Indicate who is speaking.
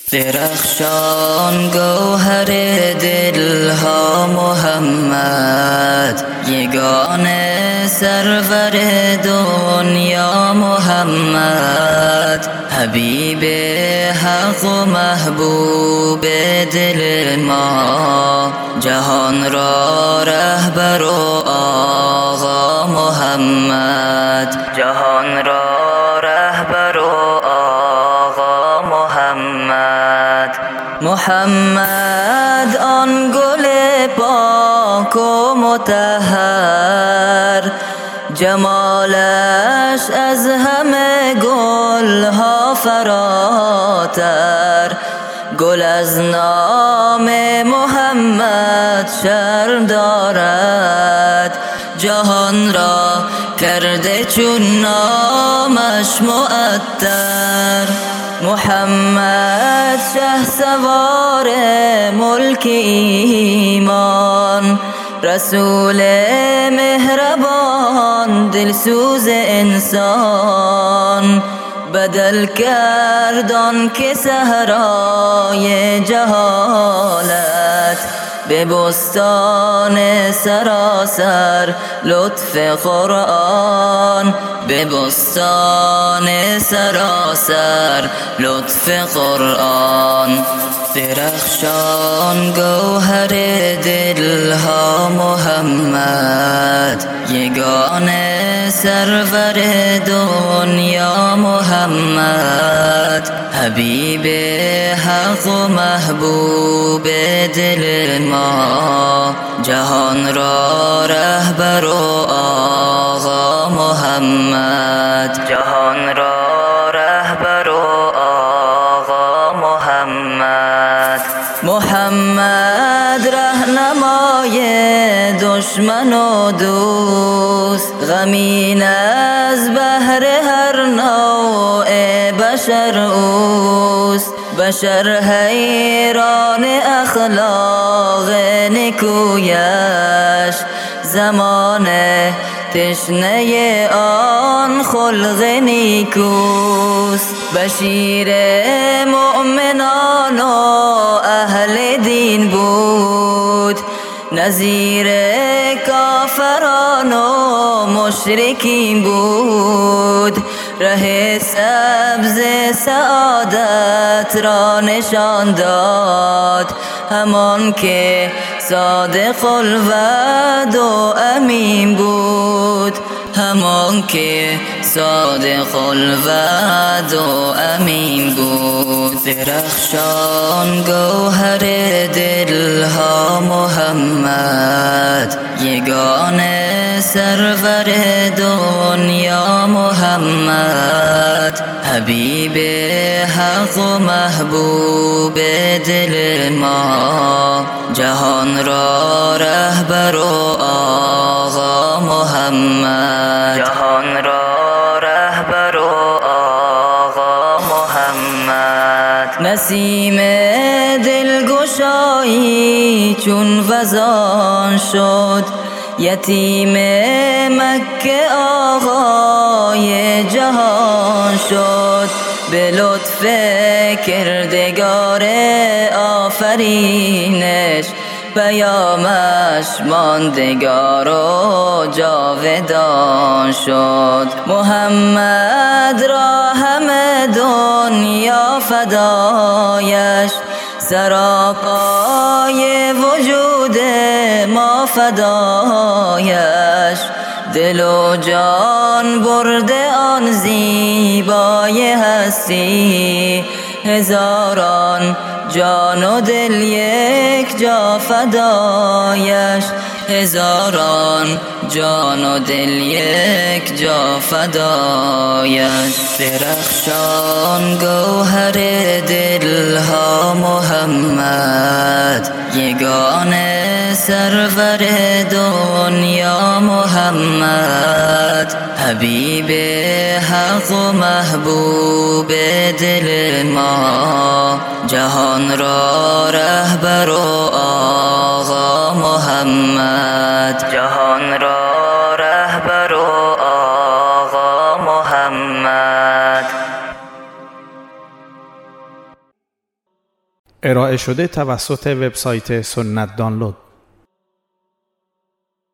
Speaker 1: درخشان گوهر دلها محمد، یگانه سرور دنیا محمد، حبیب حق و محبوب دل ما، جهان را رهبر و آقا محمد، جهان را رهبر و آقا محمد. محمد آن گل پاک و مطهر، جمالش از همه گلها فراتر، گل از نام محمد شرم دارد، جهان را کرده چون نامش معطر. محمد شهسوار ملک ایمان، رسول مهربان دلسوز انسان، بدل کرد آنکه صحرای جهالت، به بستان سراسر لطف قرآن، به بستان سراسر لطف قرآن. درخشان گوهر دلها محمد، یگانه سرور دنیا محمد، حبیب حق و محبوب دل ما، جهان را رهبر و آقا محمد، جهان را رهبر و آقا محمد. محمد رهنمای دشمن و دوست، غمین از بهر هر نوع بشر اوست، بشر حیران اخلاق نکویش، زمانه تشنه آن خلق نیکوست، بشیر مؤمنان و اهل دین بود، نذیر کافران و مشرکین بود، ره سبز سعادت را نشان داد، همان که صادق الوعد و امین بود، همان که صادق الوعد و امین بود. درخشان گوهر دلها محمد، یگانه سرور دنیا محمد، حبیب حق و محبوب دل ما، جهان را رهبر و آقا محمد، جهان را رهبر و آقا محمد. نسیم دلگشایی چون وزان شد، یتیم مکه آقای جهان شد، به لطف کردگار آفرینش، پیامش ماندگار و جاودان شد. محمد را همه دنیا فدایش، سراپای وجود ما فدایش، دل و جان برده آن زیبای هستی، هزاران جان و دل یک جا فدایش، هزاران جان و دل یک جا فدایش. درخشان گوهر دلها محمد، یگانه سرور دنیا محمد، حبیب حق و محبوب دل ما، جهان را رهبر و آقا محمد، جهان را رهبر و آقا محمد.
Speaker 2: ارائه شده توسط وبسایت سنت دانلود.